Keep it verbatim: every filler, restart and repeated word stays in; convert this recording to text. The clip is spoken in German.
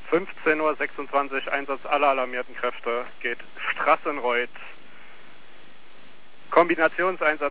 fünfzehn Uhr sechsundzwanzig, Einsatz aller alarmierten Kräfte, geht Strassenreuth. Kombinationseinsatz